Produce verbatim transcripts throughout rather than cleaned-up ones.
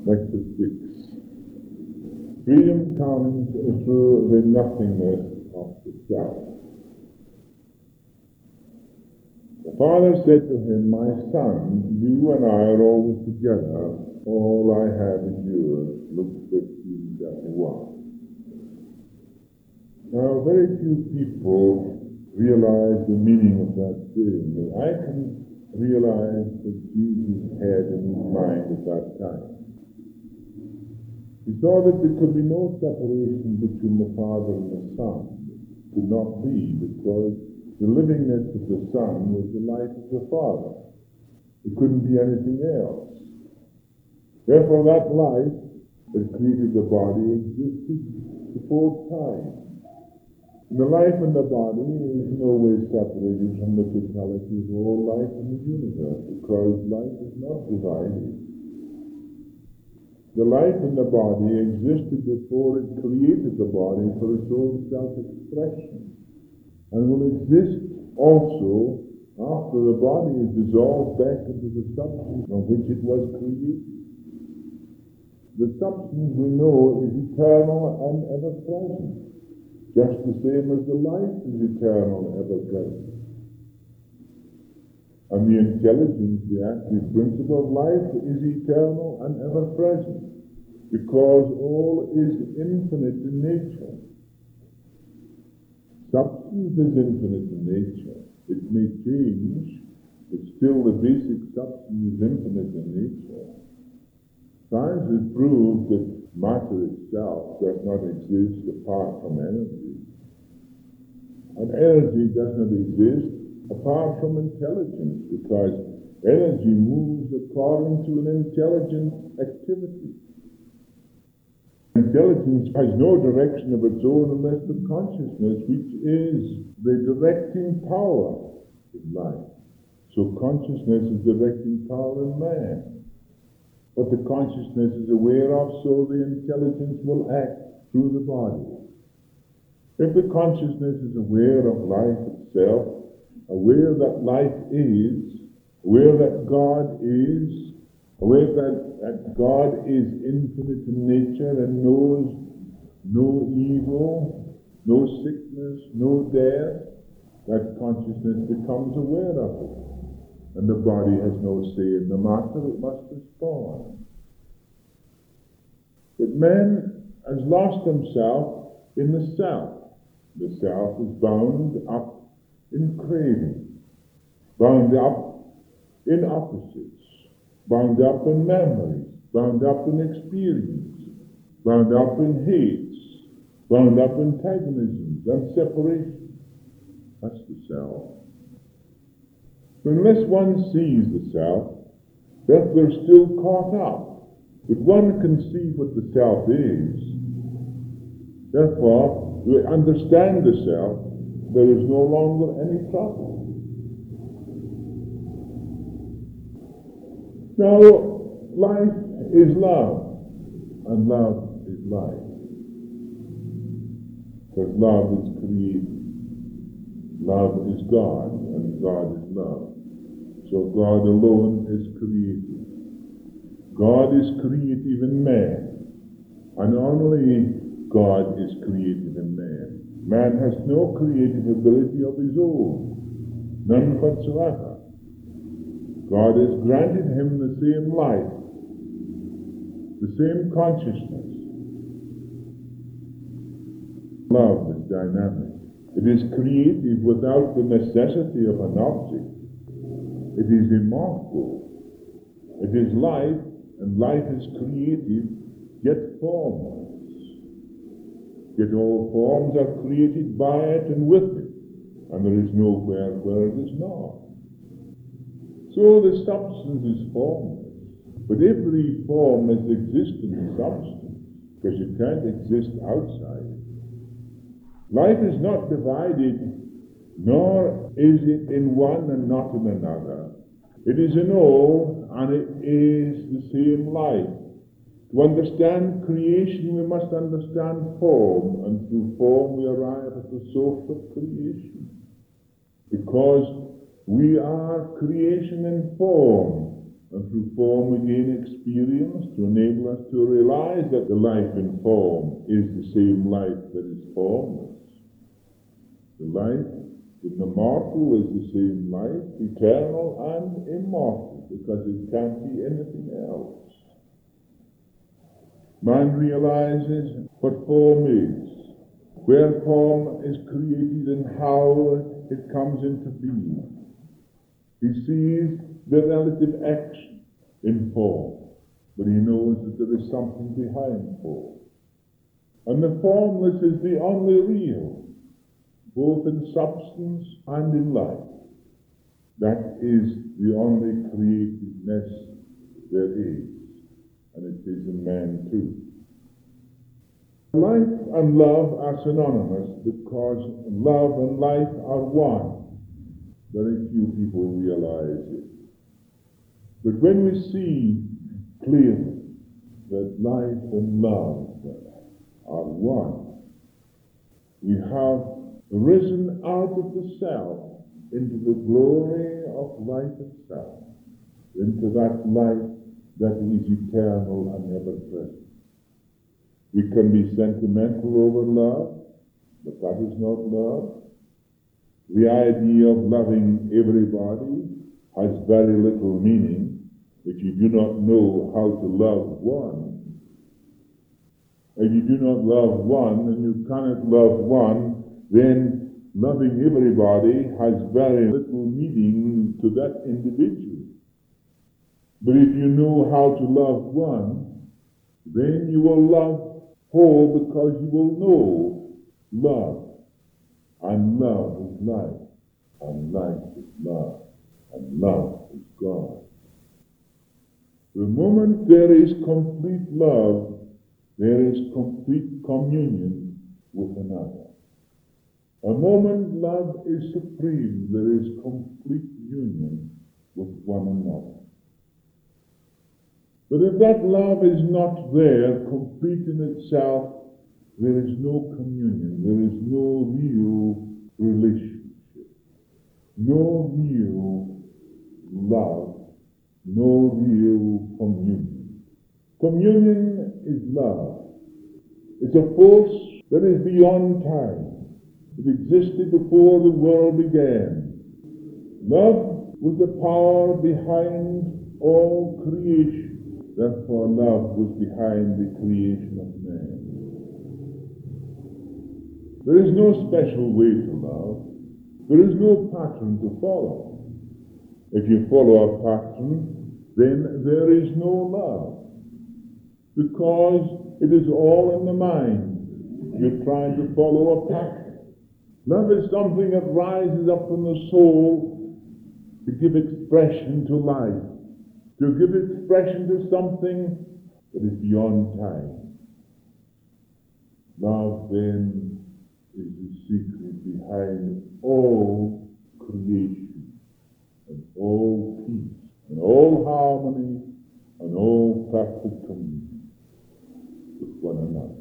Lecture six. Freedom comes through the nothingness of the self. The father said to him, "My son, you and I are always together. All I have is yours." Luke fifteen thirty-one. Now, very few people realize the meaning of that saying. I can realize what Jesus had in his mind at that time. He saw that there could be no separation between the Father and the Son. It could not be, because the livingness of the Son was the life of the Father. It couldn't be anything else. Therefore, that life that created the body existed before time. And the life in the body is no way separated from the totality of all life in the universe, because life is not divided. The life in the body existed before it created the body for its own self-expression, and will exist also after the body is dissolved back into the substance from which it was created. The substance we know is eternal and ever-present, just the same as the life is eternal and ever-present. And the intelligence, the active principle of life, is eternal and ever-present, because all is infinite in nature. Substance is infinite in nature. It may change, but still the basic substance is infinite in nature. Science has proved that matter itself does not exist apart from energy. And energy does not exist apart from intelligence, because energy moves according to an intelligent activity. Intelligence has no direction of its own unless the consciousness, which is the directing power in life. So consciousness is directing power in man. What the consciousness is aware of, so the intelligence will act through the body. If the consciousness is aware of life itself, aware that life is, aware that God is, aware that, that God is infinite in nature and knows no evil, no sickness, no death, that consciousness becomes aware of it. And the body has no say in the matter, it must respond. But man has lost himself in the self. The self is bound up in craving, bound up in opposites, bound up in memories, bound up in experience, bound up in hates, bound up in antagonisms and separation. That's the self. Unless one sees the self, that they're still caught up. But one can see what the self is. Therefore, we understand the self, there is no longer any trouble. Now, life is love, and love is life. Because love is created. Love is God, and God is love. So God alone is creative. God is creative in man, and only God is creative in man. Man has no creative ability of his own, none whatsoever. God has granted him the same life, the same consciousness. Love is dynamic. It is creative without the necessity of an object. It is immortal. It is life, and life is creative, yet formless. Yet all forms are created by it and with it, and there is nowhere where it is not. So the substance is formless, but every form is existing substance, because you can't exist outside it. Life is not divided, nor is it in one and not in another. It is in all, and it is the same life. To understand creation, we must understand form, and through form we arrive at the source of creation. Because we are creation in form, and through form again experience to enable us to realize that the life in form is the same life that is formless. The life in the mortal is the same life, eternal and immortal, because it can't be anything else. Man realizes what form is, where form is created and how it comes into being. He sees the relative action in form, but he knows that there is something behind form. And the formless is the only real, both in substance and in life. That is the only creativeness there is, and it is in man too. Life and love are synonymous because love and life are one. Very few people realize it. But when we see clearly that life and love are one, we have risen out of the self into the glory of life itself, into that life that is eternal and ever present. We can be sentimental over love, but that is not love. The idea of loving everybody has very little meaning if you do not know how to love one. If you do not love one and you cannot love one, then loving everybody has very little meaning to that individual. But if you know how to love one, then you will love whole, because you will know love. And love is life, and life is love, and love is God. The moment there is complete love, there is complete communion with another. A moment love is supreme, there is complete union with one another. But if that love is not there, complete in itself, there is no communion, there is no real relationship, no real love, no real communion. Communion is love. It's a force that is beyond time. It existed before the world began. Love was the power behind all creation. Therefore, love was behind the creation of man. There is no special way to love. There is no pattern to follow. If you follow a pattern, then there is no love, because it is all in the mind. You're trying to follow a pattern. Love is something that rises up from the soul to give expression to life, to give expression to something that is beyond time. Love, then, is the secret behind all creation, and all peace, and all harmony, and all perfect communion with one another.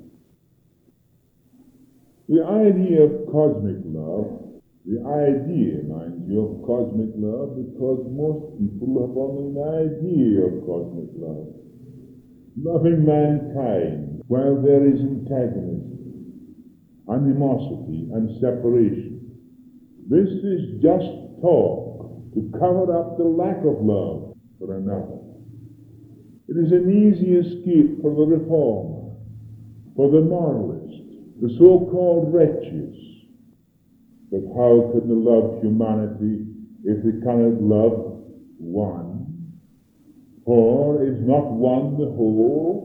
The idea of cosmic love, the idea, mind you, of cosmic love, because most people have only an idea of cosmic love. Loving mankind while there is antagonism, animosity, and separation. This is just talk to cover up the lack of love for another. It is an easy escape for the reformer, for the moralist, the so-called righteous. But how can they love humanity if they cannot love one? For is not one the whole?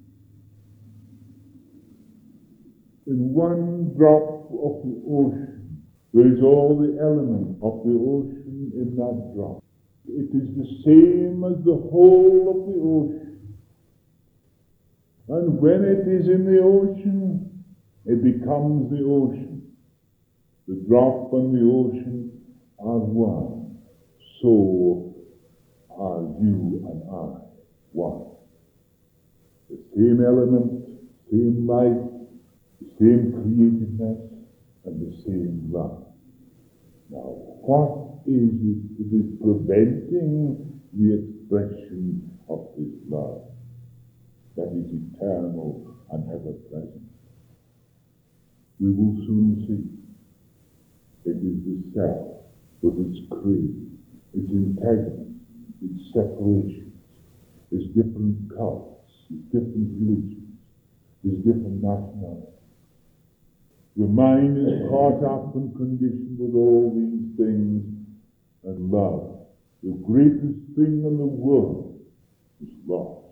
In one drop of the ocean, there is all the element of the ocean in that drop. It is the same as the whole of the ocean. And when it is in the ocean, it becomes the ocean. The drop and the ocean are one. So are you and I one. The same element, same life, the same creativeness, and the same love. Now, what is it that is preventing the expression of His love that is eternal and ever-present. We will soon see. It is the self with its creed, its integrity, its separations, its different cults, its different religions, its different nationalities. Your mind is caught up and conditioned with all these things, and love, the greatest thing in the world, is lost.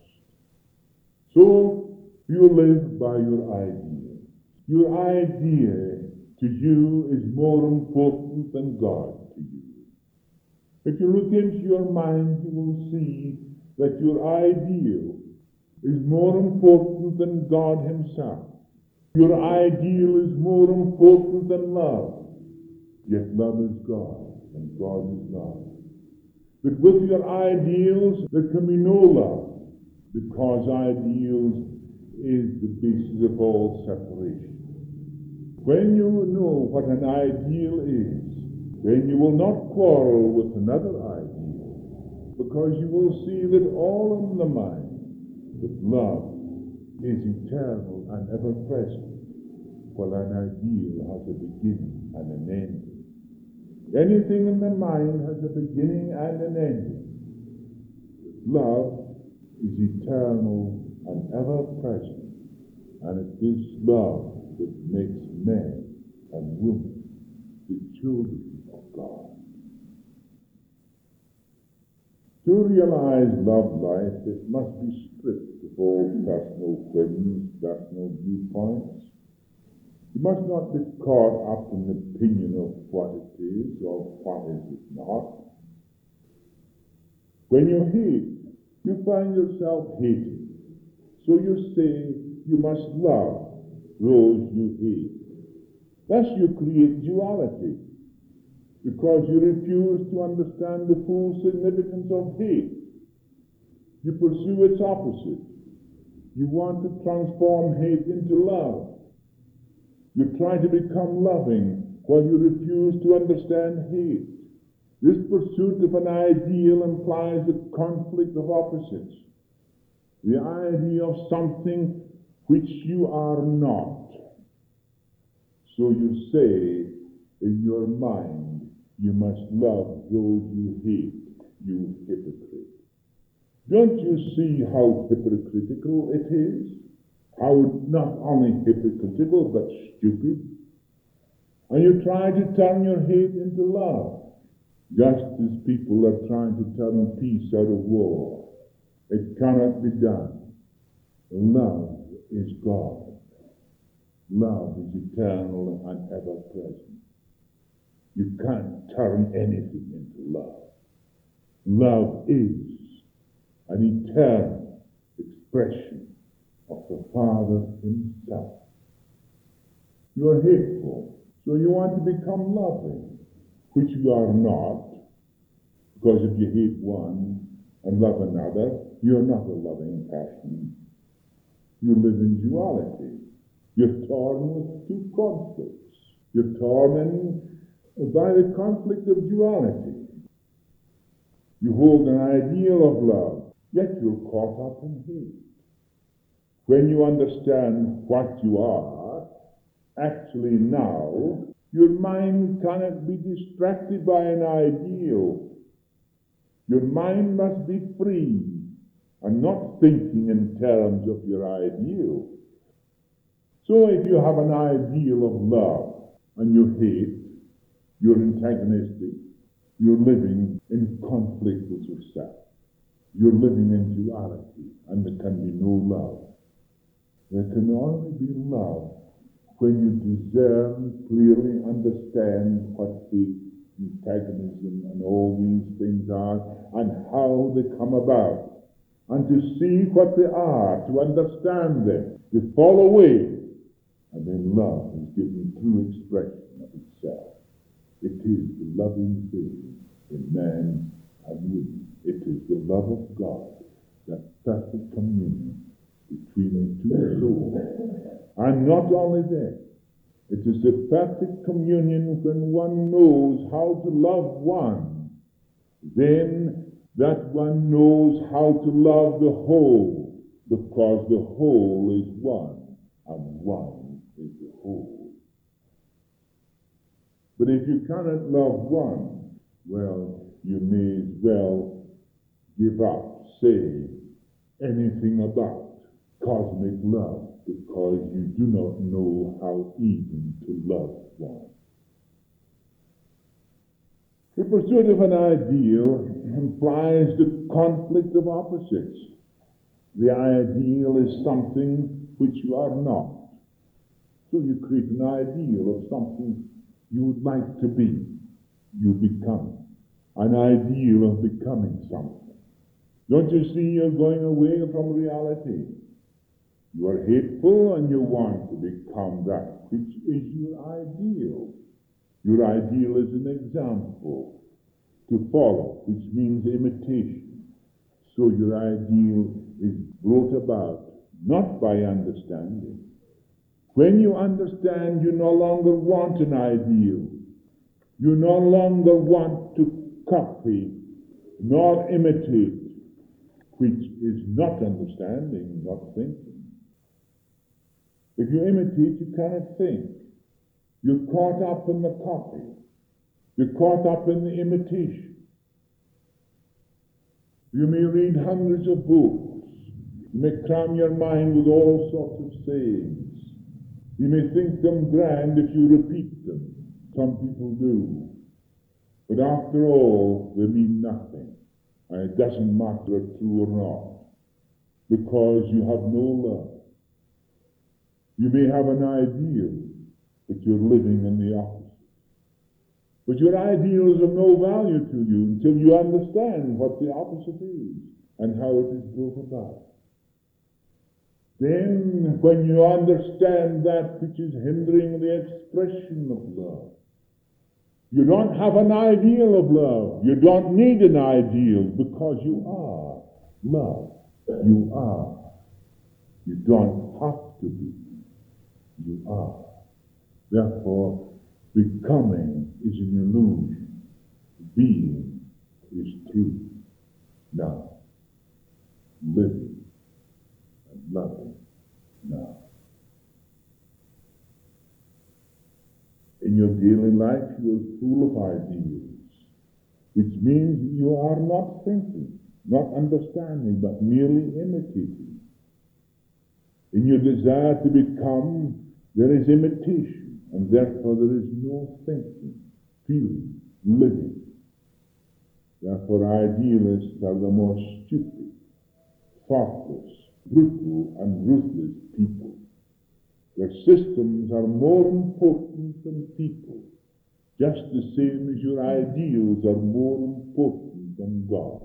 So you live by your idea. Your idea to you is more important than God to you. If you look into your mind, you will see that your ideal is more important than God Himself. Your ideal is more important than love. Yet love is God, and God is love. But with your ideals, there can be no love, because ideals is the basis of all separation. When you know what an ideal is, then you will not quarrel with another ideal, because you will see that all in the mind, that love is eternal and ever-present, while an ideal has a beginning and an ending. Anything in the mind has a beginning and an ending. Love is eternal and ever-present, and it is love that makes men and women the children of God. To realize love life, it must be stripped of all personal whims, personal viewpoints. You must not be caught up in the opinion of what it is or what is it not. When you hate, you find yourself hating. So you say you must love those you hate. Thus you create duality, because you refuse to understand the full significance of hate. You pursue its opposite. You want to transform hate into love. You try to become loving while you refuse to understand hate. This pursuit of an ideal implies a conflict of opposites. The idea of something which you are not. So you say in your mind, you must love those you hate, you hypocrite. Don't you see how hypocritical it is? How not only hypocritical, but stupid? And you try to turn your hate into love, just as people are trying to turn peace out of war. It cannot be done. Love is God. Love is eternal and ever-present. You can't turn anything into love. Love is an eternal expression of the Father Himself. You are hateful, so you want to become loving, which you are not, because if you hate one and love another, you are not a loving person. You live in duality. You're torn with two conflicts. You're torn in by the conflict of duality. You hold an ideal of love, yet you're caught up in hate. When you understand what you are, actually now, your mind cannot be distracted by an ideal. Your mind must be free and not thinking in terms of your ideal. So if you have an ideal of love and you hate, you're antagonistic, you're living in conflict with yourself. You're living in duality, and there can be no love. There can only be love when you discern, clearly understand what hate, antagonism, and all these things are, and how they come about, and to see what they are, to understand them, to fall away. And then love is given true expression of itself. It is the loving thing in man and woman. It is the love of God, that perfect communion between the two souls. And not only that, it is the perfect communion when one knows how to love one. Then that one knows how to love the whole, because the whole is one, and one is the whole. But if you cannot love one, well, you may as well give up, say anything about cosmic love, because you do not know how even to love one. The pursuit of an ideal implies the conflict of opposites. The ideal is something which you are not. So you create an ideal of something you would like to be. You become an ideal of becoming something. Don't you see you're going away from reality? You are hateful and you want to become that which is your ideal. Your ideal is an example to follow, which means imitation. So your ideal is brought about not by understanding. When you understand, you no longer want an ideal. You no longer want to copy nor imitate, which is not understanding, not thinking. If you imitate, you cannot think. You're caught up in the copy. You're caught up in the imitation. You may read hundreds of books. You may cram your mind with all sorts of sayings. You may think them grand if you repeat them. Some people do. But after all, they mean nothing. And it doesn't matter if true or not, because you have no love. You may have an ideal, but you're living in the opposite. But your ideal is of no value to you until you understand what the opposite is and how it is brought about. Then, when you understand that which is hindering the expression of love, you don't have an ideal of love. You don't need an ideal, because you are love. You are. You don't have to be. You are. Therefore, becoming is an illusion. Being is truth. Now, living and loving now. In your daily life, you are full of ideals, which means you are not thinking, not understanding, but merely imitating. In your desire to become, there is imitation, and therefore there is no thinking, feeling, living. Therefore, idealists are the most stupid, thoughtless, brutal, and ruthless people. Their systems are more important than people, just the same as your ideals are more important than God.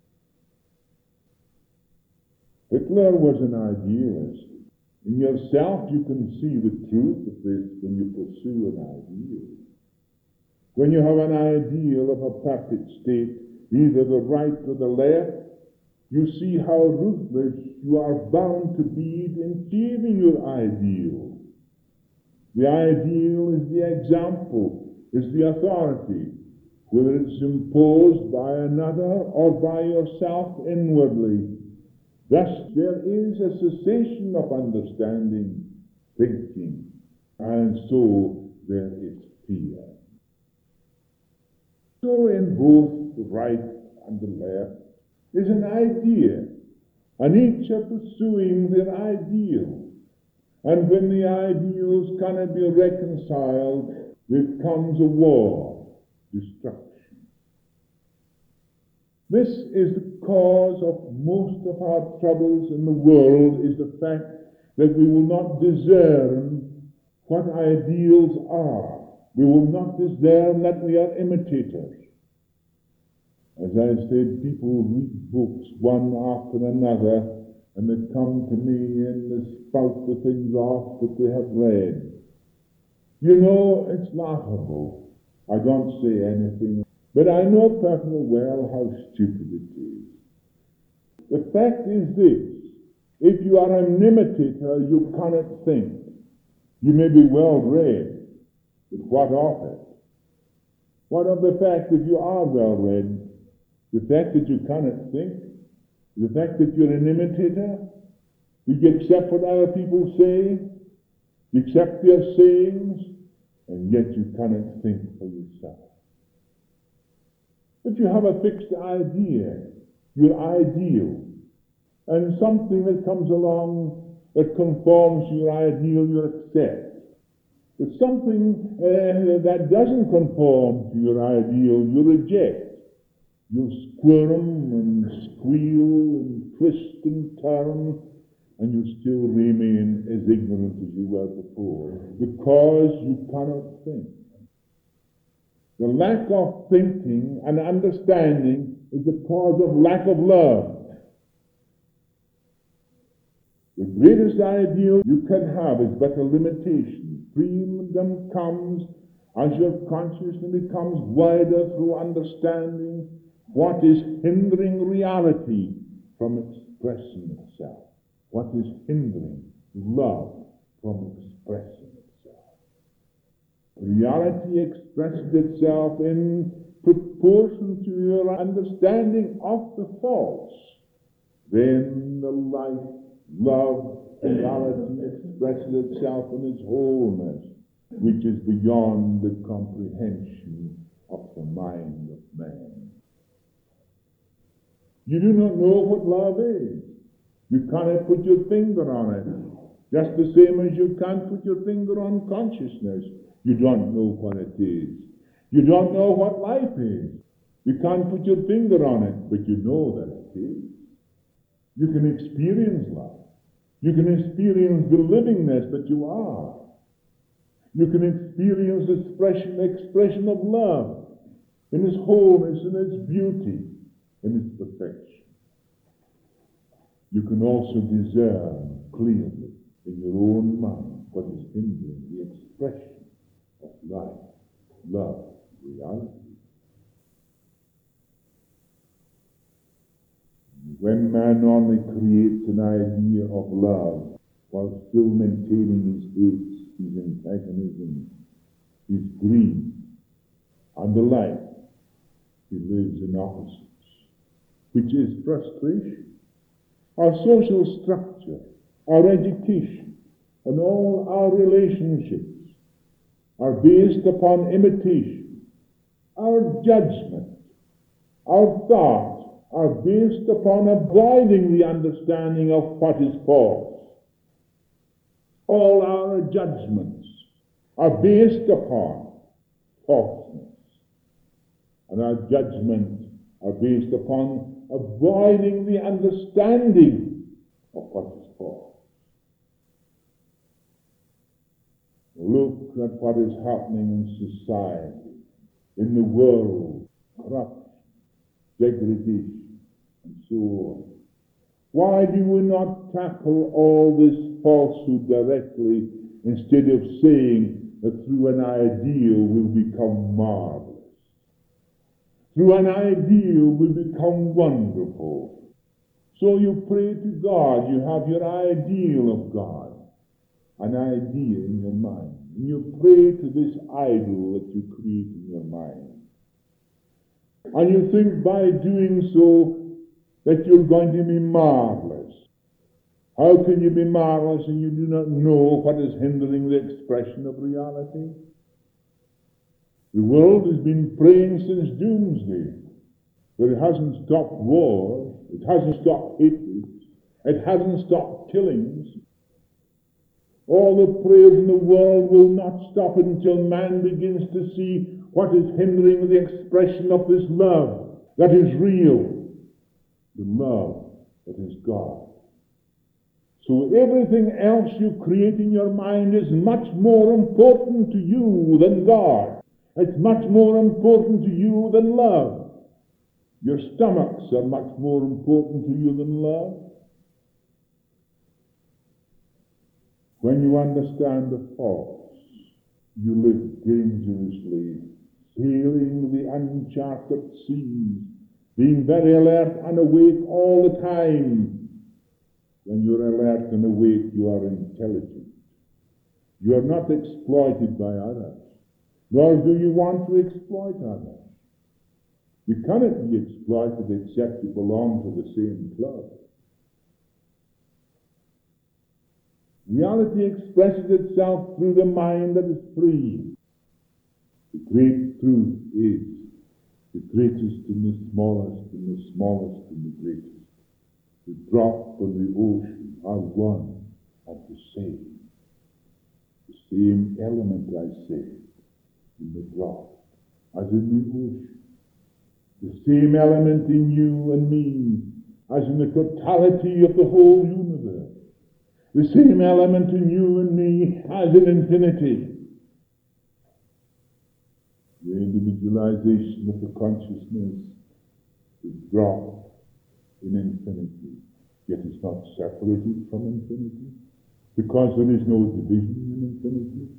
Hitler was an idealist. In yourself you can see the truth of this when you pursue an ideal. When you have an ideal of a perfect state, either the right or the left, you see how ruthless you are bound to be in achieving your ideal. The ideal is the example, is the authority, whether it's imposed by another or by yourself inwardly. Thus, there is a cessation of understanding, thinking, and so there is fear. So in both the right and the left is an idea, and each are pursuing their ideal. And when the ideals cannot be reconciled, there comes a war, destruction. This is the cause of most of our troubles in the world, is the fact that we will not discern what ideals are. We will not discern that we are imitators. As I said, people read books one after another, and they come to me and they spout the things off that they have read. You know, it's laughable. I don't say anything, but I know perfectly well how stupid it is. The fact is this: if you are an imitator, you cannot think. You may be well read, but what of it? What of the fact that you are well read? The fact that you cannot think, the fact that you're an imitator, that you accept what other people say, you accept their sayings, and yet you cannot think for yourself. But you have a fixed idea, your ideal, and something that comes along that conforms to your ideal you accept. But something uh, that doesn't conform to your ideal you reject. You'll squirm and squeal and twist and turn, and you still remain as ignorant as you were before, because you cannot think. The lack of thinking and understanding is the cause of lack of love. The greatest ideal you can have is but a limitation. Freedom comes as your consciousness becomes wider through understanding what is hindering reality from expressing itself. What is hindering love from expressing itself. Reality expresses itself in proportion to your understanding of the false. Then the life, love, reality expresses itself in its wholeness, which is beyond the comprehension of the mind of man. You do not know what love is. You cannot put your finger on it. Just the same as you can't put your finger on consciousness. You don't know what it is. You don't know what life is. You can't put your finger on it, but you know that it is. You can experience love. You can experience the livingness that you are. You can experience the expression, expression of love in its wholeness, in its beauty, in its perfection. You can also discern clearly in your own mind what is hindering the expression of life, love, reality. When man only creates an idea of love while still maintaining his hates, his antagonism, his greed, and the like, he lives in opposites, which is frustration. Our social structure, our education, and all our relationships are based upon imitation. Our judgment, our thoughts are based upon avoiding the understanding of what is false. All our judgments are based upon falseness, and our judgments are based upon avoiding the understanding of what is false. Look at what is happening in society, in the world, corruption, degradation, and so on. Why do we not tackle all this falsehood directly instead of saying that through an ideal we'll become marvelous? Through an ideal we become wonderful. So you pray to God, you have your ideal of God, an idea in your mind. And you pray to this idol that you create in your mind. And you think by doing so that you're going to be marvelous. How can you be marvelous and you do not know what is hindering the expression of reality? The world has been praying since doomsday, but it hasn't stopped wars, it hasn't stopped hatred, it hasn't stopped killings. All the prayers in the world will not stop until man begins to see what is hindering the expression of this love that is real, the love that is God. So everything else you create in your mind is much more important to you than God. It's much more important to you than love. Your stomachs are much more important to you than love. When you understand the false, you live dangerously, sailing the uncharted seas, being very alert and awake all the time. When you're alert and awake, you are intelligent. You are not exploited by others, nor do you want to exploit others. You cannot be exploited except you belong to the same club. Reality expresses itself through the mind that is free. The great truth is the greatest and the smallest and the smallest and the greatest. The drop and the ocean are one and the same. The same element, I say, in the drop as in the ocean. The same element in you and me as in the totality of the whole universe. The same element in you and me as in infinity. The individualization of the consciousness is drop in infinity, yet is not separated from infinity, because there is no division in infinity.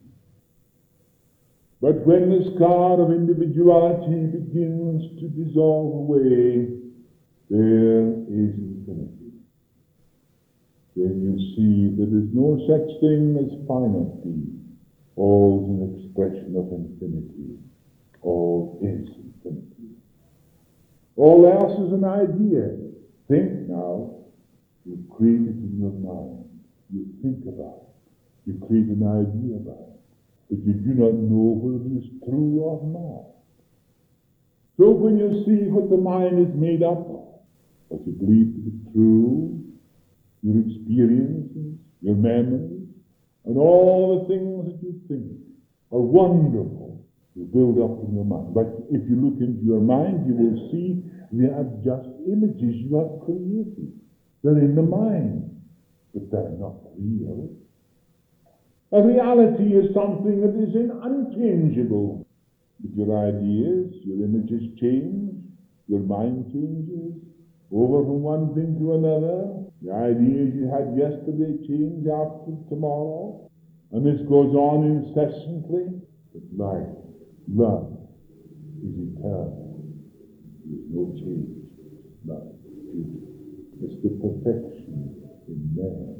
But when the scar of individuality begins to dissolve away, there is infinity. Then you see that there is no such thing as finite being. All is an expression of infinity. All is infinity. All else is an idea. Think now. You create it in your mind. You think about it. You create an idea about it. But you do not know whether it is true or not. So when you see what the mind is made up of, what you believe to be true, your experiences, your memories, and all the things that you think are wonderful, you build up in your mind. But if you look into your mind, you will see they are just images you have created. They're in the mind, but they're not real. A reality is something that is unchangeable. But your ideas, your images change, your mind changes, over from one thing to another. The ideas you had yesterday change after tomorrow, and this goes on incessantly. But life, love, is eternal. There is no change. Love, beauty. It's the perfection in man.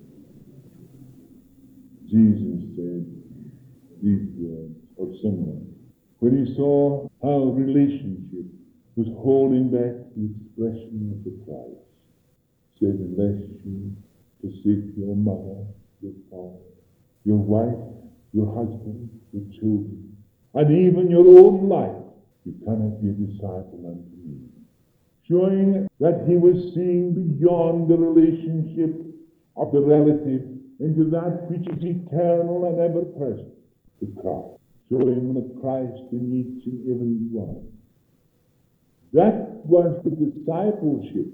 Jesus said these words, or similar, when he saw how relationship was holding back the expression of the Christ. He said, unless you forsake your mother, your father, your wife, your husband, your children, and even your own life, you cannot be a disciple unto me. Showing that he was seeing beyond the relationship of the relative into that which is eternal and ever present, the Christ. Showing the Christ in each and every one. That was the discipleship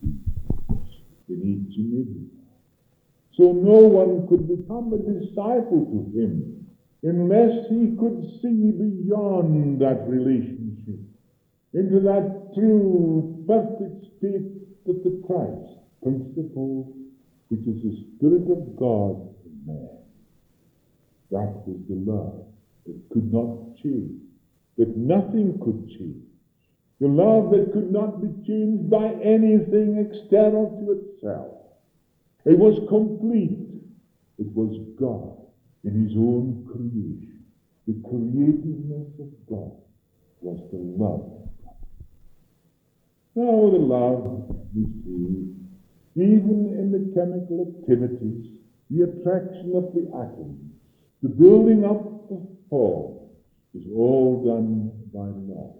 in each and every one. So no one could become a disciple to him unless he could see beyond that relationship into that true, perfect state of the Christ principle, which is the Spirit of God in man. That was the love that could not change, that nothing could change. The love that could not be changed by anything external to itself. It was complete. It was God in his own creation. The creativeness of God was the love of God. Now the love we see, even in the chemical activities, the attraction of the atoms, the building up of form, is all done by love.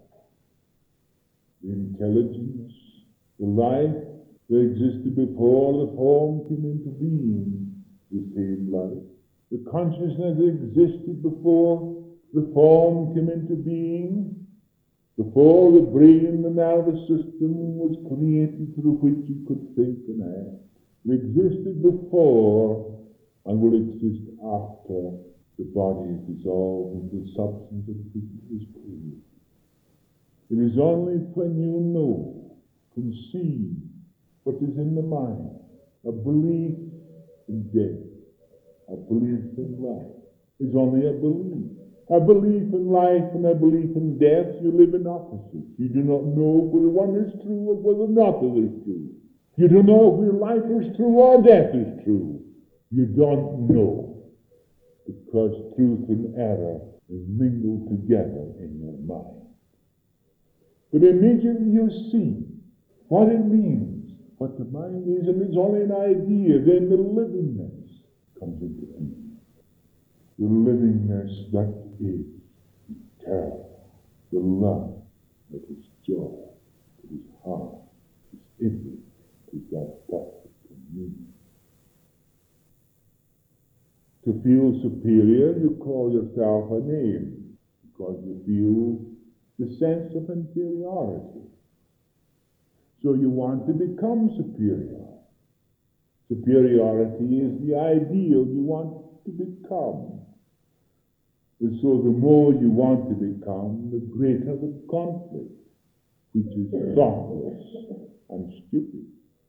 The intelligence, the life that existed before the form came into being, the same life. The consciousness that existed before the form came into being, before the brain, the nervous system was created through which you could think and act. It existed before and will exist after the body is dissolved into the substance of which it was created. It is only when you know, conceive what is in the mind, a belief in death, a belief in life, is only a belief. A belief in life and a belief in death, you live in opposites. You do not know whether one is true or whether not it is true. You don't know whether life is true or death is true. You don't know, because truth and error is mingled together in your mind. But immediately you see what it means, what the mind is, and it's only an idea, then the livingness comes into being. The livingness that is eternal, the love that is joy, that is heart, is infinite, is that perfect communion. To feel superior, you call yourself a name, because you feel the sense of inferiority. So you want to become superior. Superiority is the ideal you want to become. And so the more you want to become, the greater the conflict, which is thoughtless and stupid.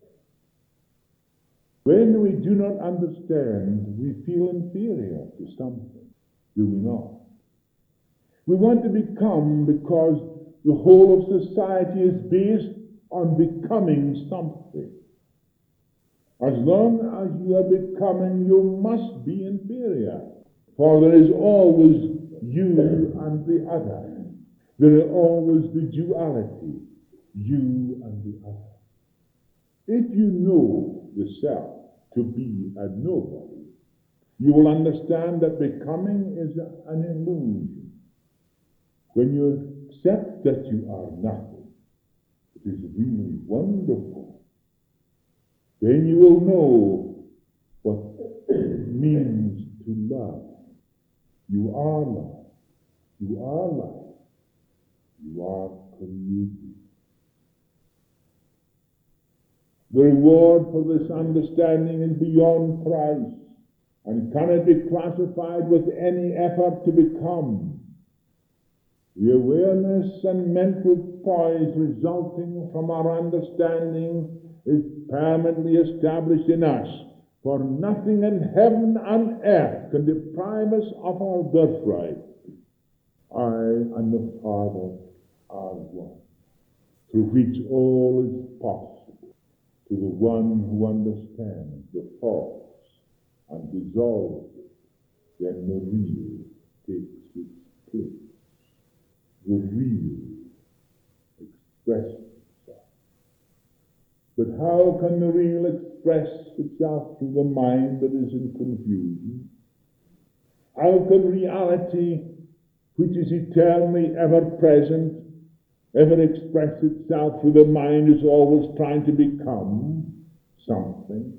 When we do not understand, we feel inferior to something, do we not? We want to become because the whole of society is based on becoming something. As long as you are becoming, you must be inferior. For there is always you and the other. There is always the duality, you and the other. If you know the self to be a nobody, you will understand that becoming is an illusion. When you accept that you are nothing, it is really wonderful. Then you will know what it means to love. You are love. You are life. You are created. The reward for this understanding is beyond price and cannot be classified with any effort to become. The awareness and mental poise resulting from our understanding is permanently established in us, for nothing in heaven and earth can deprive us of our birthright. I and the Father are one, through which all is possible to the one who understands the false and dissolves it. Then the real takes its place. The real expresses itself. But how can the real express itself through the mind that is in confusion? How can reality, which is eternally ever present, ever express itself through the mind is always trying to become something?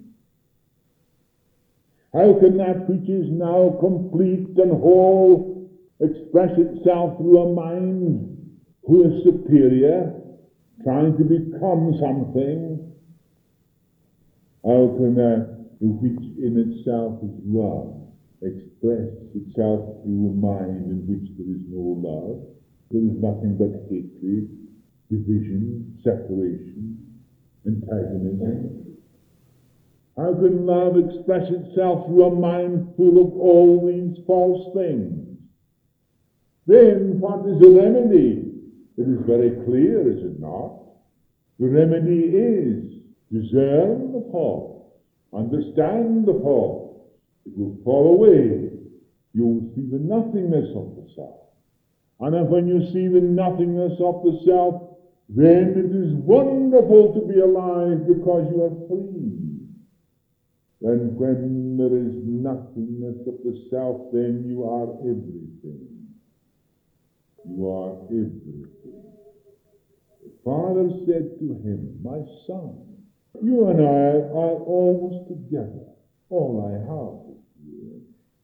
How can that which is now complete and whole express itself through a mind who is superior, trying to become something? How can that which in itself is love express itself through a mind in which there is no love? There is nothing but hatred, division, separation, antagonism. How can love express itself through a mind full of all these false things? Then what is the remedy? It is very clear, is it not? The remedy is discern the false, understand the false. It will fall away. You will see the nothingness of the self. And if when you see the nothingness of the self, then it is wonderful to be alive because you are free. And when there is nothingness of the self, then you are everything. You are everything. The Father said to him, my son, you and I are always together. All I have is you.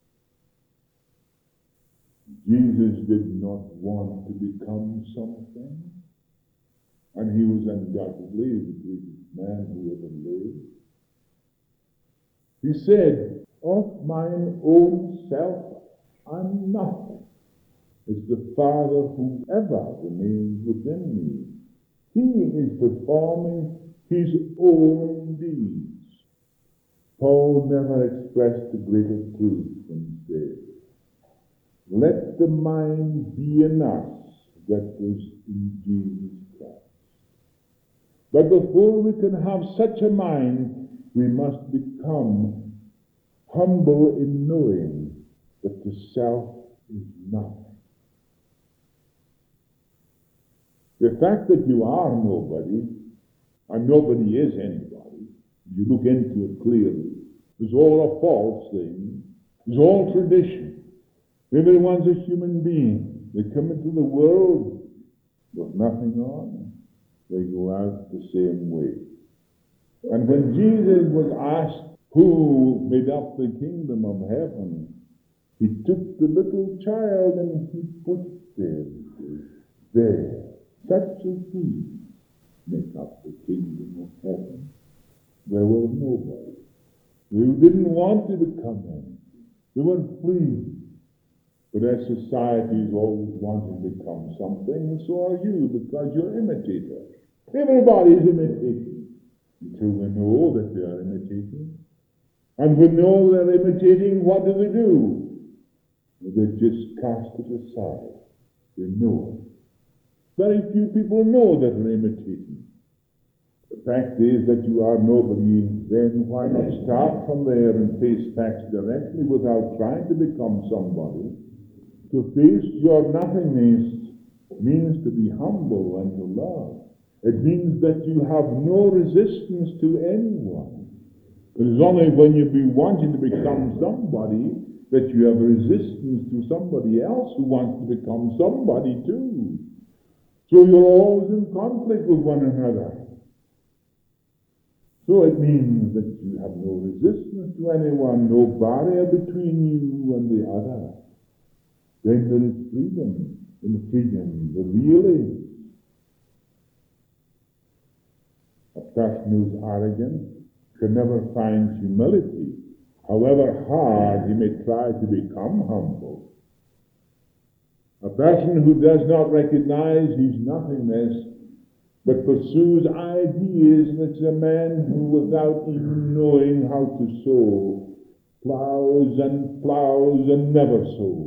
Jesus did not want to become something, and he was undoubtedly the greatest man who ever lived. He said, of mine own self, I'm nothing. It's the Father who ever remains within me. He is performing his own deeds. Paul never expressed a greater truth than he said, let the mind be in us that was in Jesus Christ. But before we can have such a mind, we must become humble in knowing that the self is nothing. The fact that you are nobody, and nobody is anybody, you look into it clearly, is all a false thing, is all tradition. Everyone's a human being. They come into the world with nothing on. They go out the same way. And when Jesus was asked who made up the kingdom of heaven, he took the little child and he put there, there, such as he make up the kingdom of heaven. There were nobody. They didn't want you to come in. They were free. But as society is always wanting to become something, and so are you, because you're imitators. Everybody is imitating. Until we know that they are imitating. And we know they're imitating, what do they do? They just cast it aside. They know it. Very few people know that they're imitating. The fact is that you are nobody, then why not start from there and face facts directly without trying to become somebody? To face your nothingness means to be humble and to love. It means that you have no resistance to anyone. It is only when you be wanting to become somebody that you have resistance to somebody else who wants to become somebody too. So you're always in conflict with one another. So it means that you have no resistance to anyone, no barrier between you and the other. Then there is freedom. In freedom, the real is. A person who's arrogant can never find humility, however hard he may try to become humble. A person who does not recognize his nothingness, but pursues ideas, and it's a man who, without even knowing how to sow, plows and plows and never sows.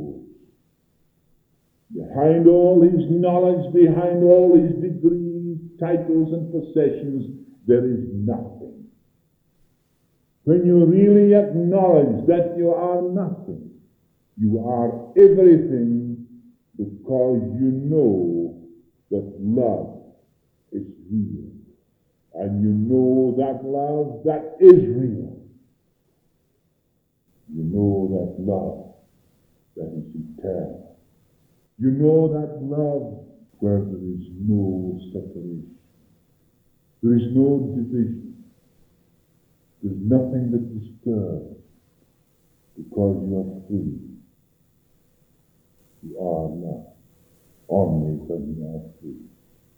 Behind all his knowledge, behind all his degrees, titles, and possessions, there is nothing. When you really acknowledge that you are nothing, you are everything, because you know that love is real. And you know that love that is real. You know that love that is eternal. You know that love where there is no separation. There is no division. There is nothing that disturbs, because you are free. You are love only when you are free.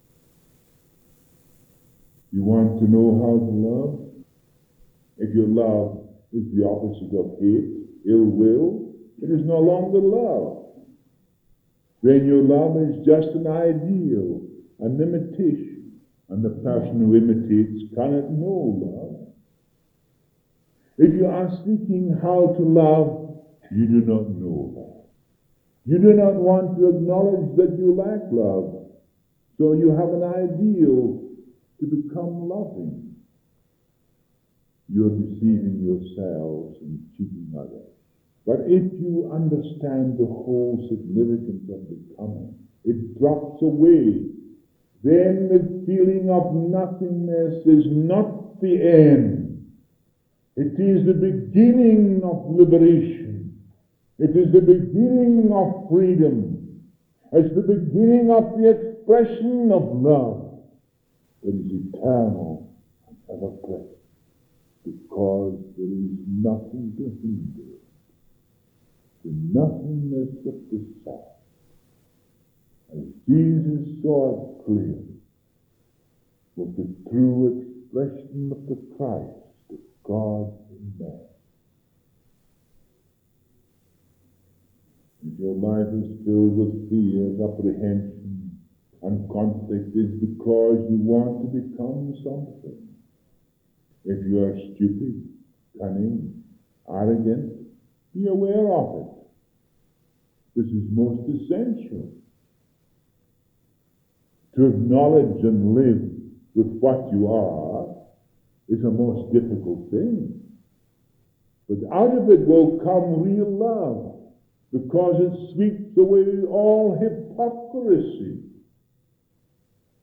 You want to know how to love? If your love is the opposite of hate, ill will, it is no longer love. Then your love is just an ideal, an imitation, and the person who imitates cannot know love. If you are seeking how to love, you do not know love. You do not want to acknowledge that you lack love, so you have an ideal to become loving. You're deceiving yourselves and cheating others. But if you understand the whole significance of becoming, it drops away. Then the feeling of nothingness is not the end. It is the beginning of liberation. It is the beginning of freedom. It's the beginning of the expression of love that is eternal and ever present, because there is nothing to hinder it. The nothingness of the self. As Jesus saw it clearly, was the true expression of the Christ, of God in man. If your life is filled with fear, apprehension, and conflict, is because you want to become something. If you are stupid, cunning, arrogant, be aware of it. This is most essential. To acknowledge and live with what you are is a most difficult thing. But out of it will come real love, because it sweeps away all hypocrisy.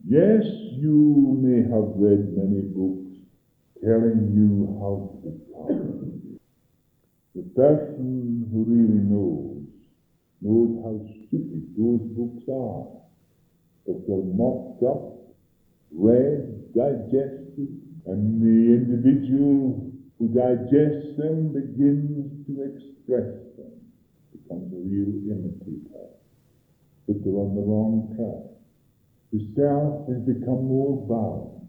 Yes, you may have read many books telling you how to become. The person who really knows, knows how stupid those books are. But they're mocked up, read, digested, and the individual who digests them begins to express them, becomes a real imitator. But they're on the wrong track. The self has become more bound,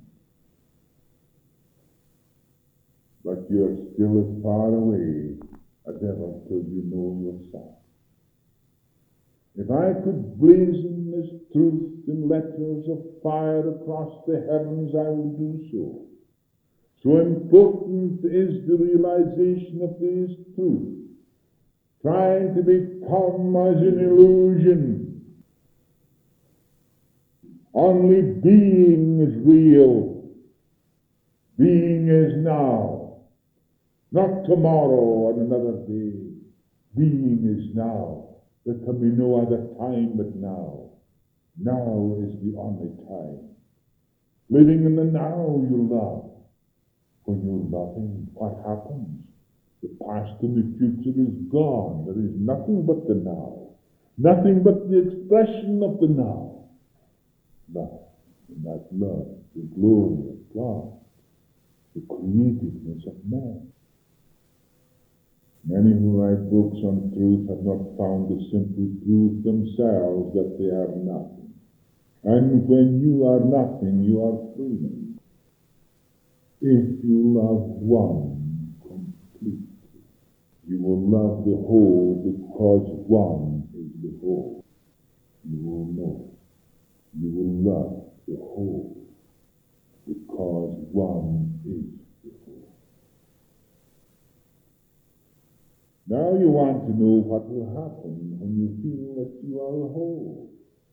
but you're still as far away as ever till you know yourself. If I could blazon this truth in letters of fire across the heavens, I would do so. So important is the realization of this truth. Trying to become as an illusion. Only being is real. Being is now. Not tomorrow or another day. Being is now. There can be no other time but now. Now is the only time. Living in the now you love. When you're loving, what happens? The past and the future is gone. There is nothing but the now. Nothing but the expression of the now. Love. And that love, the glory of God, the creativeness of man. Many who write books on truth have not found the simple truth themselves that they are nothing. And when you are nothing, you are free. If you love one completely, you will love the whole because one is the whole. You will know. You will love the whole because one is the whole. Now you want to know what will happen when you feel that you are a whole.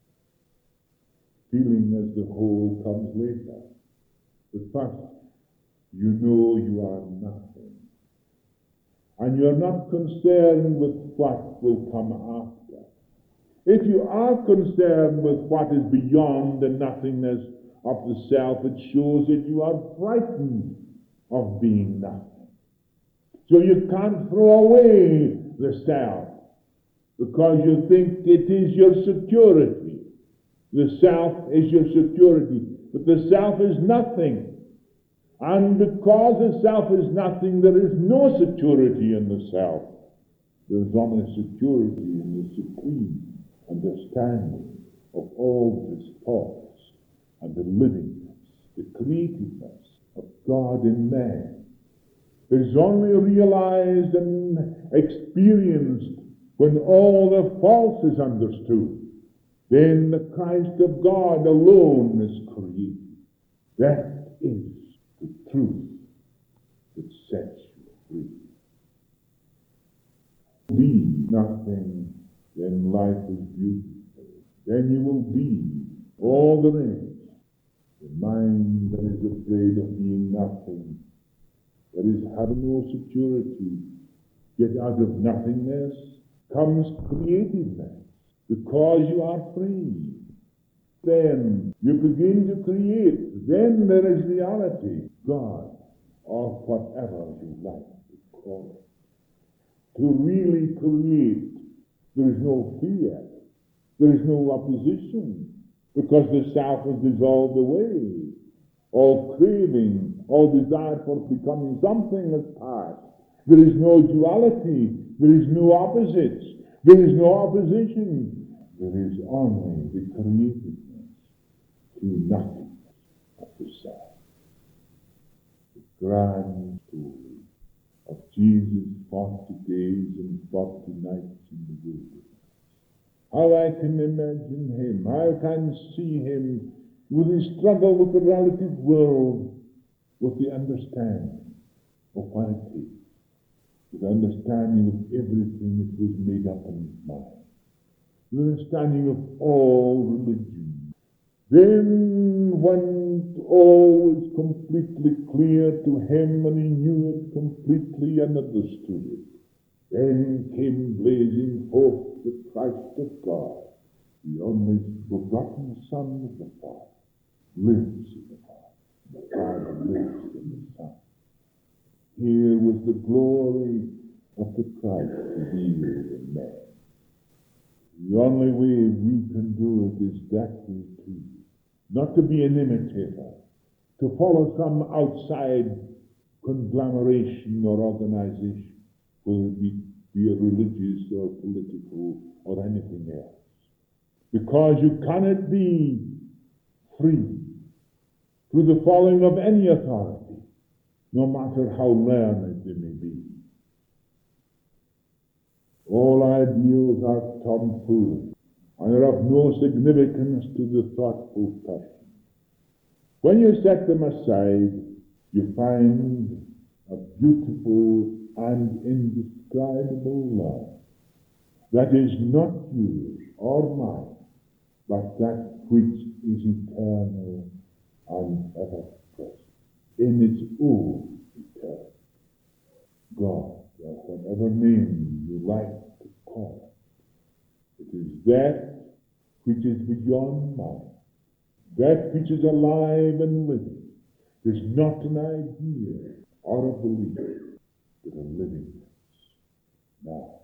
Feeling as the whole comes later. But first, you know you are nothing. And you're not concerned with what will come after. If you are concerned with what is beyond the nothingness of the self, it shows that you are frightened of being nothing. So you can't throw away the self because you think it is your security. The self is your security, but the self is nothing. And because the self is nothing, there is no security in the self. There is only security in the supreme understanding of all these thoughts and the livingness, the creativeness of God in man. It is only realized and experienced when all the false is understood. Then the Christ of God alone is created. That is the truth that sets you free. Be nothing, then life is beautiful. Then you will be all there is. The mind that is afraid of being nothing, that is having no security, yet out of nothingness comes creativeness, because you are free. Then you begin to create. Then there is reality, God, or whatever you like to call it. To really create, there is no fear. There is no opposition, because the self is dissolved away. All craving, all desire for becoming something has passed. There is no duality. There is no opposites. There is no opposition. There is only the creativeness to nothingness of the self. The grand story of Jesus' forty days and forty nights in the wilderness. How I can imagine him, how I can see him with his struggle with the relative world, with the understanding of what it is, with the understanding of everything that was made up in his mind, the understanding of all religion. Then, when all was completely clear to him and he knew it completely and understood it, then came blazing forth the Christ of God, the only begotten Son of the Father. lives in the Father. The Father lives in the Son. Here was the glory of the Christ revealed in man. The only way we can do it is that way too. Not to be an imitator, to follow some outside conglomeration or organization, whether it be, be it religious or political or anything else. Because you cannot be free through the following of any authority, no matter how learned they may be. All ideals are tomfoolery, and are of no significance to the thoughtful person. When you set them aside, you find a beautiful and indescribable love that is not yours or mine, but that which is eternal and ever present, in its own eternity. God, or whatever name you like to call it, it is that which is beyond mine, that which is alive and living. It is not an idea or a belief, but a livingness. Now,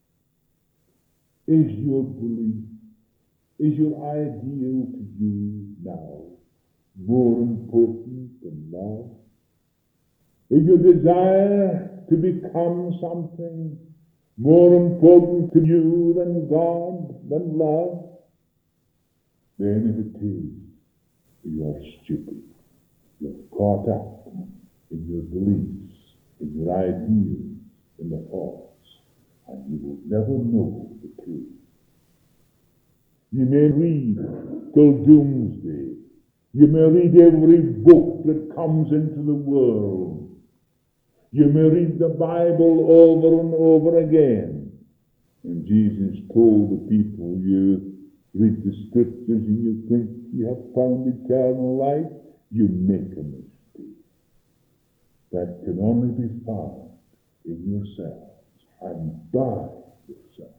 is your belief, is your ideal to you now more important than love? Is your desire to become something more important to you than God, than love? Then if it is, you are stupid. You're caught up in your beliefs, in your ideals, in the thoughts, and you will never know the truth. You may read till doomsday. You may read every book that comes into the world. You may read the Bible over and over again. And Jesus told the people, you read the scriptures and you think you have found eternal life, you make a mistake. That can only be found in yourselves and by yourself.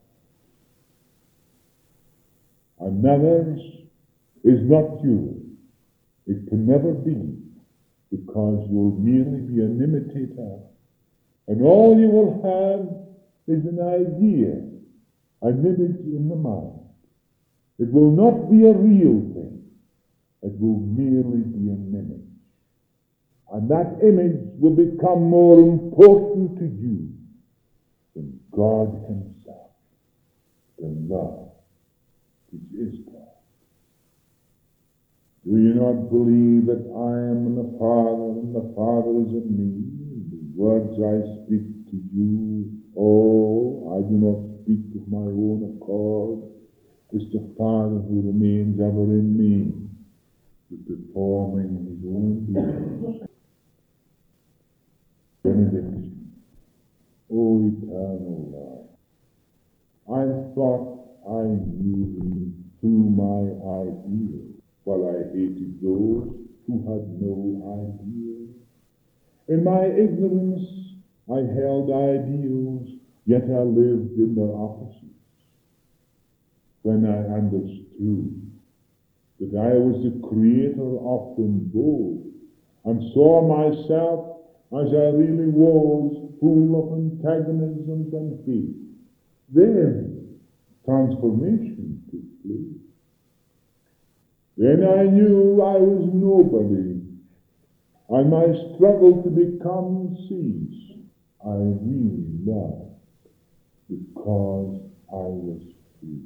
Another's is not yours. It can never be, because you'll merely be an imitator. And all you will have is an idea, an image in the mind. It will not be a real thing. It will merely be an image. And that image will become more important to you than God himself, than love, which is God. Do you not believe that I am in the Father, and the Father is in me? The words I speak to you, oh, I do not speak of my own accord. It's the Father who remains ever in me, performing his own deeds. Benediction. O eternal love, I thought I knew thee through my ideal, while I hated those who had no ideal. In my ignorance I held ideals, yet I lived in their opposites. When I understood that I was the creator of them both, and saw myself as I really was, full of antagonisms and hate, then transformation took place. Then I knew I was nobody, and my struggle to become ceased. I really loved because I was free.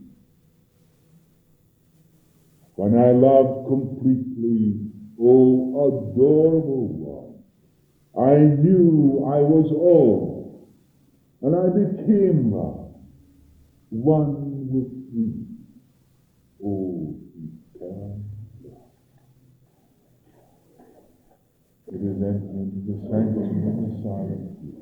When I loved completely, oh adorable one, I knew I was all, and I became love, one with thee, oh eternal love. It is entered into the sanctum of the silent